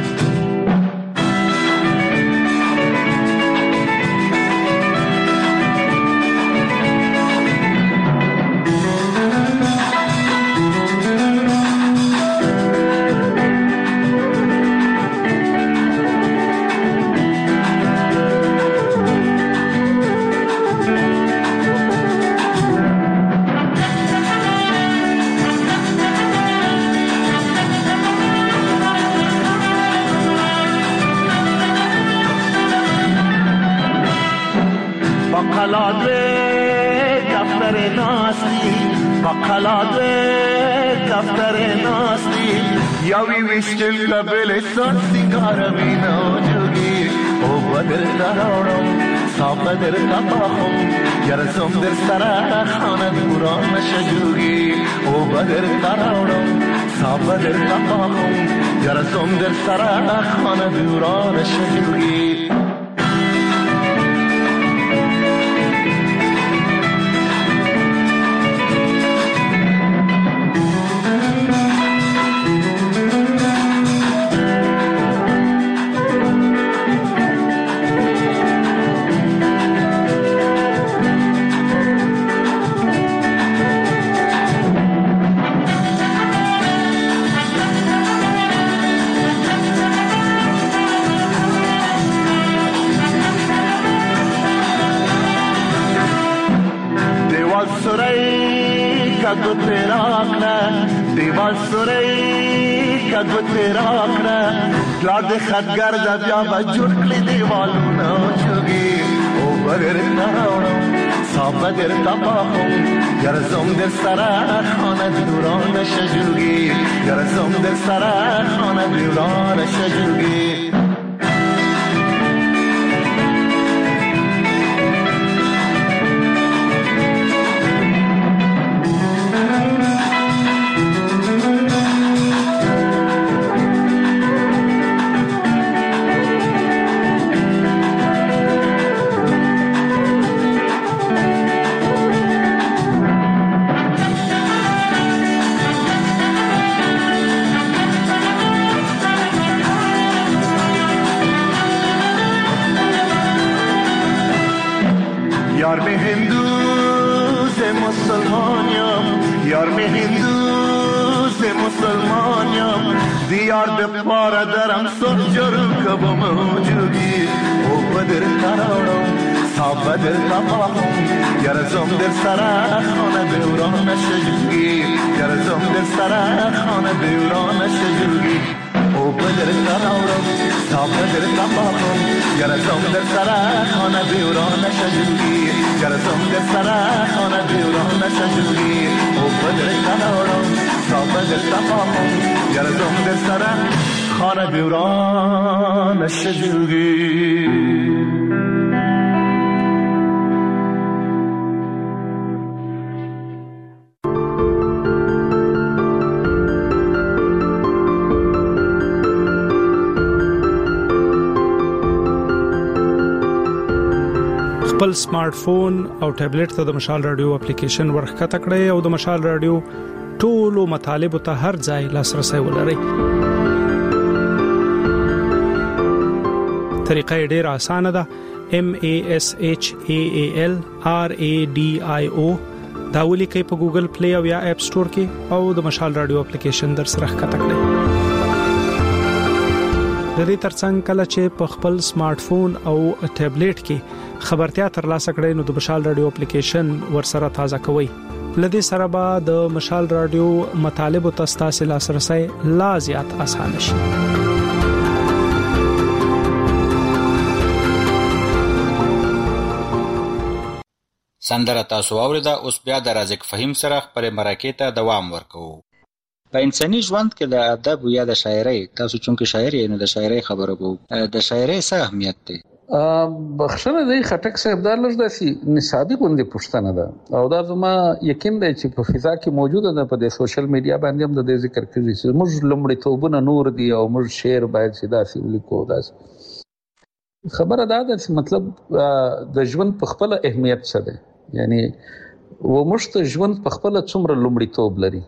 یاوی وشتل قبل سن سنگار مینا جوگی او بدر تراوڑم صاحب بدر تپاخم یارزم در سرا خانه دوران شجوگی او بدر تراوڑم صاحب بدر تپاخم یارزم در سرا خانه دوران شجوگی لاد خدگر دا بیا بجور کلی دیوالونا چوگی او بدر تراوڑم صاحب بدر تپاخم یارزم در سرا خانه دوران شجوگی یارزم در سرا خانه دوران شجوگی یار میں ہندو سے مسلمانیم یار میں ہندو دوست مسلمانیم دیار بپاره درم سجر که موجودی او بدر قرارم صاحب بدر تمامم یارزم در سرا خانه دوران شجوگی یارزم در سرا خانه دوران شجوگی او بدر قرارم صاحب بدر تمامم یارزم در سرا خانه دوران شجوگی یارزم در سرا خانه دوران شجوگی او بدر قرارم صاحب بدر تمامم یارزم در سرا خانه دوران شجوگی. خپل سمارټ فون او ټابلیټ ته د مشال رادیو اپلیکیشن ورخکته کړئ او د مشال رادیو ټولو مطالبه ته هر ځای لاسرسي ولرئ. طریقه ډیره اسانه ده. MASHALRADIO دا ولیکئ په ګوګل پلی او یا اپ سٹور کې او د مشال رادیو اپلیکیشن در سره ښکته کړئ. د دې ترڅنګ کله چې په خپل سمارټ فون او ټابلیټ کې خبرتیا ترلاسه کړئ نو د مشال رادیو اپلیکیشن ورسره تازه کوئ. لدې سره به د مشال رادیو مطالبه تاسو لاسرسي لا زیات آسان شي. سندره تاسو اوریدا. اوس بیا د رازق فهیم سره خبرې مرکه ته دوام ورکوو. په انساني ژوند کې د ادب یا د شاعرۍ، تاسو چونکه شاعر یې نو د شاعرۍ خبره وو، د شاعرۍ څه اهمیت دی؟ بخښنه دی خټک صاحب دا لږ داسې نصابي غوندې پوښتنه ده او دا زما یقین دی چې په فضا کې موجوده ده. په دې سوشل میډیا باندې هم د دې ذکر کړی چې موږ لومړیتوبونه نور دي او موږ شعر باید چې داسې ولیکو. داسې خبره دا ده چې مطلب د ژوند په خپل اهمیت څه دی، یعنی موږ ته ژوند په خپل څومره لومړیتوب لري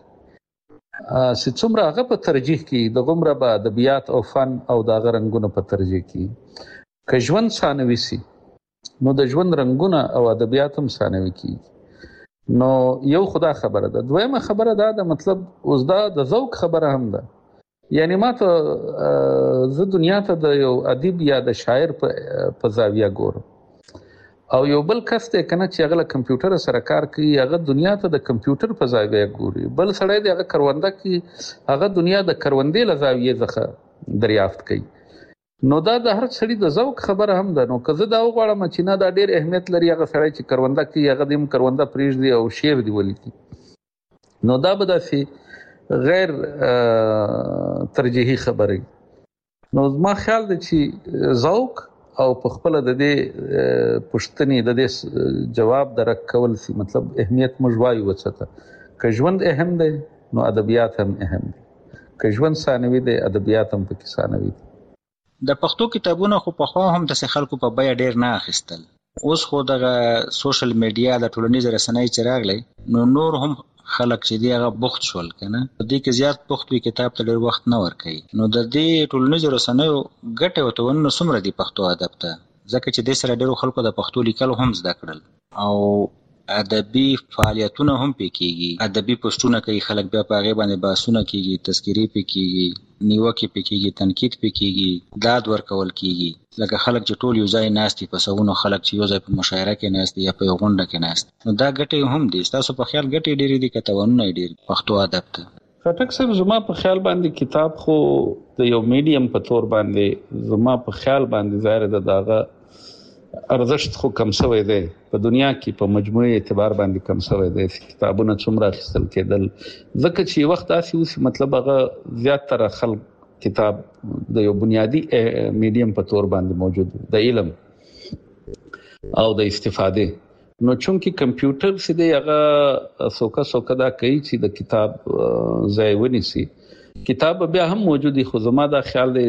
چې څومره هغه په ترجیح کې د غمره به ادبیات او فن او د رنگونو په ترجیح کې که ژوند ثانوي سي نو د ژوند رنگونه او ادبیات هم ثانوي کی. نو یو خدا خبره ده. دویمه خبره ده مطلب اوس دا د ذوق خبره هم ده. یعنی ما ته زه دنیا ته د یو ادیب یا د شاعر په زاویه ګورم او یو بل کس ته کنه چې هغه کمپیوټر سره کار کوي، هغه دنیا ته د کمپیوټر په زاویه ګوري. بل سړی دی هغه کرونده کوي، هغه دنیا د کروندې له زاویې څخه دریافت کوي. نو دا د هر سړي د ذوق خبره هم ده. نو که زه دا وغواړم چې نه دا ډېر اهمیت لري هغه سړی چې کرونده کوي هغه دې هم کرونده پرېږدي او شعر دې ولیکي، نو دا به داسې غیر ترجیحي خبره وي. نو زما خیال دی چې ذوق او په خپل د دې پوښتنې د دې جواب درک کول سي مطلب اهمیت موږ وایو وڅته. که ژوند اهم دی نو ادبیات هم اهم دي، که ژوند ثانوي دی ادبیات هم پکې ثانوي دي. د پښتو کتابونه خو په خوا هم د خلکو په بیه ډیر نه اخیستل. اوس خو دغه سوشل میډیا د ټولنیز رسنۍ چې راغلی نو نور هم خلک چې دی هغه بوخت شول کنه. په دې کې زیات بوخت وي کتاب ته ډیر وخت نه ورکوي. نو د دې ټولنیز رسنیو ګټه او توانونه څومره دي پښتو ادب ته؟ ځکه چې د سره ډیرو خلکو د پښتو لیکل هم زده کړل او ادبي فعالیتونه هم پکېږي. ادبي پوسټونه کوي خلک، بیا په هغه باندې بحثونه کیږي، تذکری پکېږي، نیوکه پکېږي، تنقید پکېږي، داد ورکول کیږي. لکه خلک چې ټول یو ځای ناستي، په سونو خلک چې یو ځای په مشاعره کې ناستي یا په غونډه کې ناست، نو دا ګټې هم دي. تاسو په خیال ګټې ډېرې دي که تاوانونه ډېر پښتو ادب ته؟ خټک صاحب زما په خیال باندې کتاب خو د یو میډیم په تور باندې زما په خیال باندې ظاهر ده داغه ارزښت خو کم شوی دی په دنیا کې، په مجموعي اعتبار باندې کم شوی دی. کتابونه څومره اخیستل کېدل ځکه چې وخت داسې اوس مطلب هغه زیاتره خلک کتاب د یو بنیادی میډیم په تور باندې موجود د علم او د استفاده. نو چونکی کمپیوټر سي دی هغه سوکا دا کوي چې د کتاب ځای ونیسي. کتاب بیا هم موجودي خو زما دا خیال دی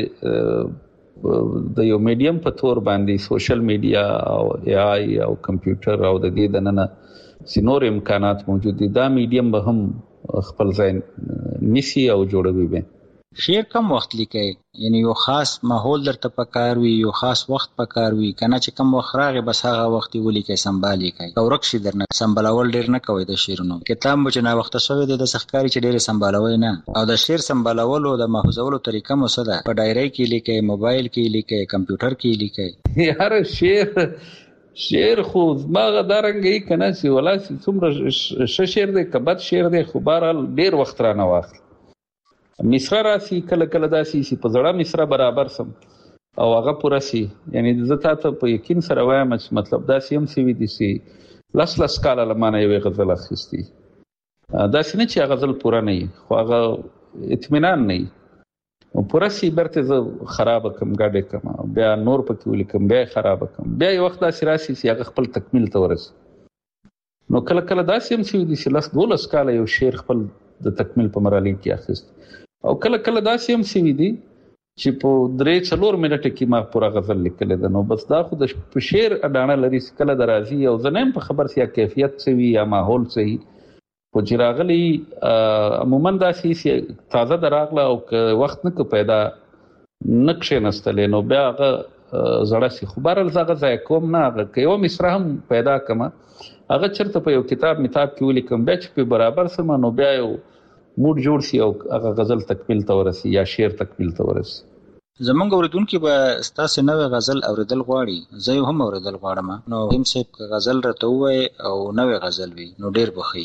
د یو میډیم په تور باندې سوشل میډیا او ای آی او کمپیوټر او د دې دننه سينور امکانات موجود دي. دا میډیم به هم خپل ځای نسی او جوړوي به. شعر کم وخت لیکي؟ یعنی یو خاص ماحول درته پکار وي، یو خاص وخت پکار وي، کنه چې کم وخت راغی بس هغه وخت ولیکي سمبال یې کوي او ورک شي درنه سمبالول ډیر نه کوي د شعرونو. کتاب مو چې نا وخت شوی دی د سخکاري چې ډیر سمبالوي نه، او د شعر سمبالول او د محفوظولو طریقه مو څه ده؟ په ډایری کې لیکي، موبایل کې لیکي، کمپیوټر کې لیکي؟ یاره شعر خو ماغه دارنګي کنه چې ولا څومره شعر دی کبد شعر دی خو بهرحال ډیر وخت را نه واخلي. مصرا راسي کله کله داسي چې په زړه مصرا برابر سم او هغه پوره سي، یعنی زه تاسو په یقین سره وایم چې مطلب داسي هم سی وي دي سي لاس کاله لمانه یو غزل اخیستی داسي نه چې غزل پوره نه خو هغه اطمینان نه او پوره سي برته زه خراب کم گاډه کم بیا نور پکې ولیکم بیا خراب کم بیا یو وخت داسي راسي چې هغه خپل تکمیل ته ورسي. نو کله کله داسي هم سی وي دي چې لاس کاله یو شعر خپل د تکمیل په مرحله کې اخیست او کله کله داسې هم سوي دي چې په 3-4 منټه کې ما پوره غزل لیکل ده. نو بس دا خو د شعر اډانه لري کله د راځي او زنه په خبر سي کیفیت سوي یا ماحول سوي په جراغلي عموما داسې تازه دراغله او وخت نه پیدا نقشه نستلې نو بیا زړه سي خبر زغه ځای کوم نه هغه یو مصرا هم پیدا کما هغه چرته په یو کتاب کې ولیکم بیا چې په برابر سم نو بیا یو موډ جوړ شي او هغه غزل تکمیل ته ورسي یا شعر تکمیل ته ورسي. زمونږ اوریدونکو به ستاسو نوې غزل اوریدل غواړي، زه هم اوریدل غواړم. نو هم صاحب غزل راته وای او نوې غزل وي نو ډیر بخي.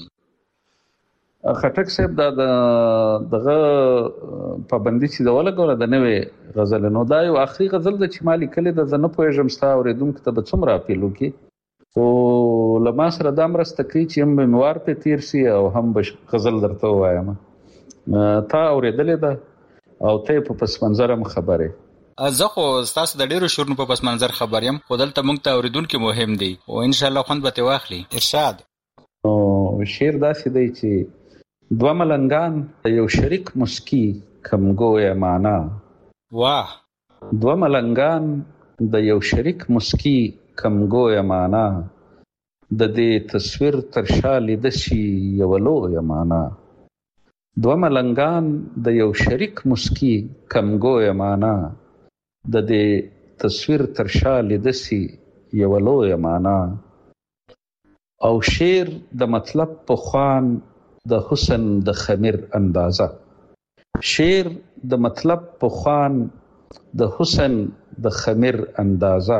خټک صاحب دا دغه پابندي چې دا ولګول د نوې غزل نو دا یو اخري غزل د چمالي کله د زنه پوهېږم ستا اوریدونکو ته به څومره اپیل وکړي او لما سره دا مرسته کوي چې هم میوار ته تیر سي او هم غزل درته وایم. تا اورېدلې ده او ته په پس منظر هم خبره زه خو ستاسو د ډیرو شعرونو په پس منظر خبر یم خو دلته موږ ته اوریدونکو مهم دي او ان شاء الله خوند به ته واخلي. ارشاد او شعر داسې دی چې دوه ملنګان یو شریک مسکی کمګویا معنا. واه دوه ملنګان د یو شریک مسکی کمګویا معنا د دې تصویر تر شا لیده شي یو لویه معنا. دوه ملنګان د یو شریک مسکی کمګویا معنا د دې تصویر تر شا لیده شي یو لویه معنا. او شعر د مطلب په خوان د حسن د خمیر اندازه. شعر د مطلب په خوان د حسن د خمیر اندازه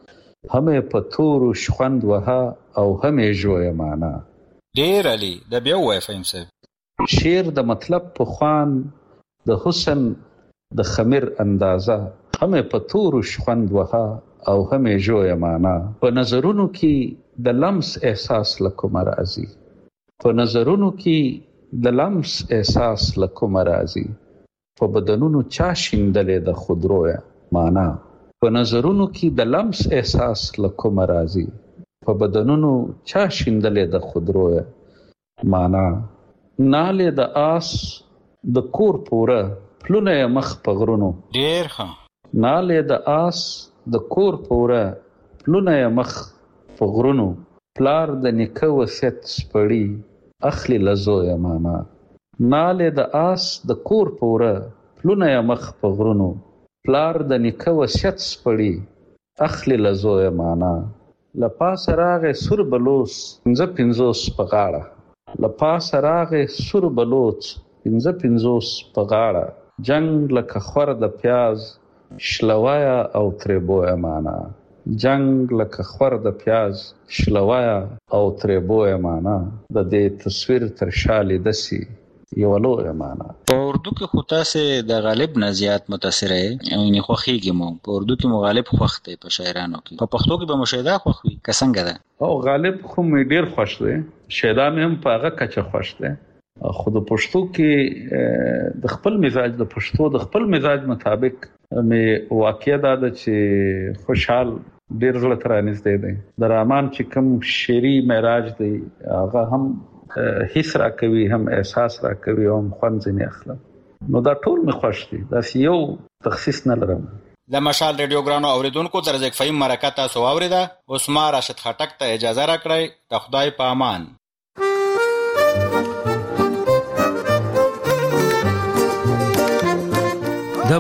همه په تورو شخوند وها او همه جوه معنا. ډیر علی د بیا وای فهم صاحب شعر د مطلب په خوان د حسن د خمیر اندازه همه په تورو شخوند وها او همه جوه معنا. په نظرونو کې د لمس احساس لکوم راځي. په نظرونو کې د لمس احساس لکوم راځي. په بدنونو چا شیندلې د خودرویا معنا. په نظرونو کې د لمس احساس لکوم راځي. په بدنونو چا شیندلې د خودرویا معنا. ناله د آس د کور پوره پلونه مخ په غرونو. ډیر ښه ناله د آس د کور پوره پلونه مخ په غرونو. پلار د نیکه وصیت سپړي اخلي لزویا معنا. ناله د آس د کور پوره پلونه مخ په غرونو. پلار د نیکه وصیت سپړي اخلي لزویا معنا. لپاس راغې سور بلوس 55 په غاړه. لپاس راغې سور بلوس 55 په غاړه. جنگ لکه خور د پیاز شلوایا او تربویا معنا. جنگ لکه خور د پیاز شلوایا او تربویا معنا. د دې تصویر تر شا لیده سي یو لویه معنا. په اردو کې خو تاسو د غالب نه زیات متاثر یې یعنی خوخیږي مو په اردو کې مو غالب خوښ دی په شاعرانو کې. په پښتو کې به مو شیدا خوښ وي که څنګه ده؟ او غالب خو مې ډیر خوښ دی. شیدا مې هم په هغه کچه خوښ دی. خو د پښتو کې د خپل مزاج د پښتو د خپل مزاج مطابق مې واقعیا ده چې خوشحال ډیر زړه ته رانږدې دی. د رامان چې کوم شعري معراج دی هغه هم حس را کوي هم احساس را کوي هم خوند ځنې اخلم. نو دا ټول مې خوښ دي. داسې یو تخصیص نه لرم. د مشال ریډیو ګرانو اوریدونکو د رزق فهیم مرکه تاسو واوریده. اوس ما راشد خټک ته اجازه راکړئ. د خدای په امان.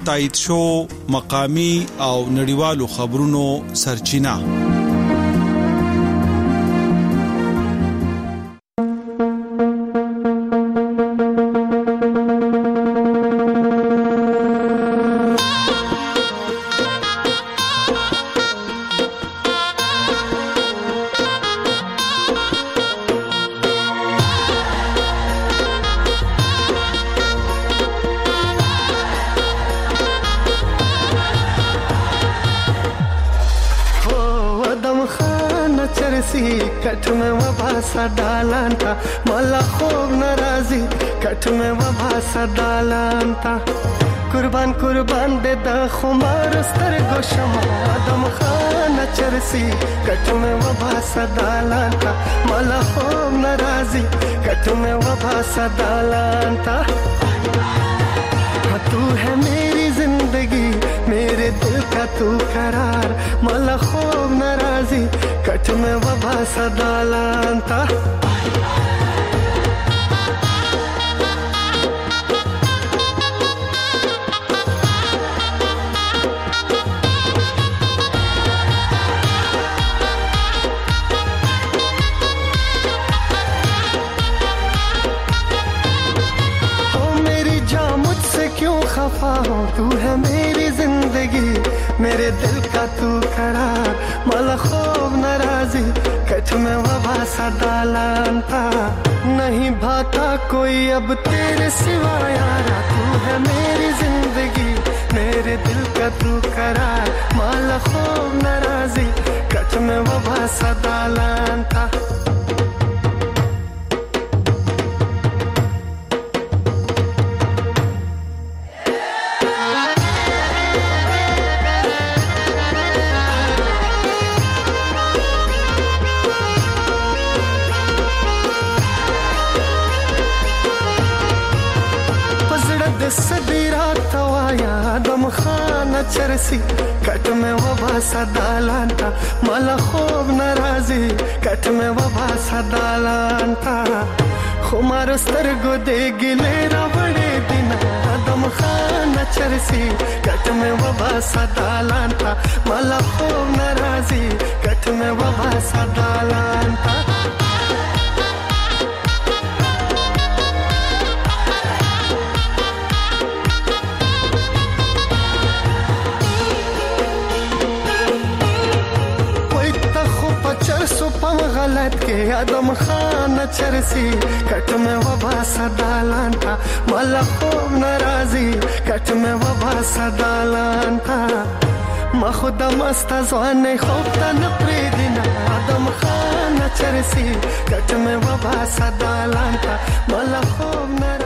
تایید شو مقامی او نړیوالو خبرونو سرچینه. कट में वबासा डालांता मला खूब नाराजी कट में वबासा डालांता कुर्बान कुर्बान दे द खुमार स्तर गोशमा आदम खान चरसी कट में वबासा डालांता मला खूब नाराजी कट में वबासा डालांता तू है मेरी जिंदगी मेरे दिल का तू करार मला खूब नाराजी कट में वबा सदालांता खफा हो तू है मेरी जिंदगी मेरे दिल का तू करार मला खूब नाराजी कट में वबा सदालांता नहीं भाता कोई अब तेरे सिवा यारा तू है मेरी जिंदगी मेरे दिल का तू करार मला खूब नाराजी कट में वबा सदालांता चरसी कट में वबा सदालांता मला खूब नाराजी कट में वबा सदालांता खुमार स्तरगो दे गिले रवड़े दिन आदम खान चरसी कट में वबा सदालांता मला खूब नाराजी कट में वबा सदालांता गलत के आदम खान चरसी कट में वबा सदालांता मला खूब नाराजी कट में वबा सदालांता ما خود مست از آن خوبتن پریدینا آدم خانه چرسی کٹ میں وبا صدالانتا مالا خوب نر